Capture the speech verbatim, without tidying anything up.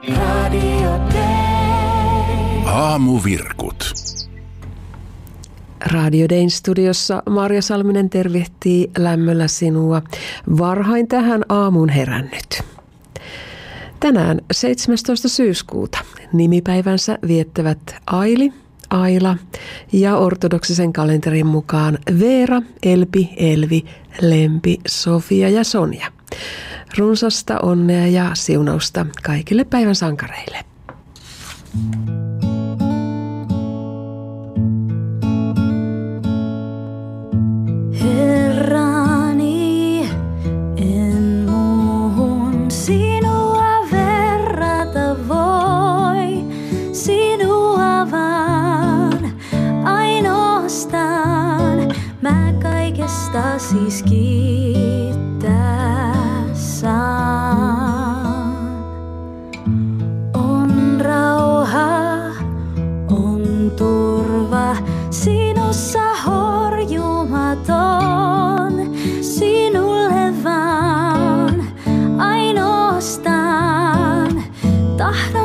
Radio Day. Aamuvirkut. Radio Dayn studiossa Marja Salminen tervehtii lämmöllä sinua. Varhain tähän aamuun herännyt. Tänään seitsemästoista syyskuuta nimipäivänsä viettävät Aili, Aila ja ortodoksisen kalenterin mukaan Veera, Elpi, Elvi, Lempi, Sofia ja Sonja. Runsasta onnea ja siunausta kaikille päivän sankareille. Herrani, en muuhun sinua verrata voi, sinua vaan ainoastaan mä kaikesta siis kiittää saan. On rauha, on turva sinussa horjumaton, sinulle vaan ainoastaan tahdon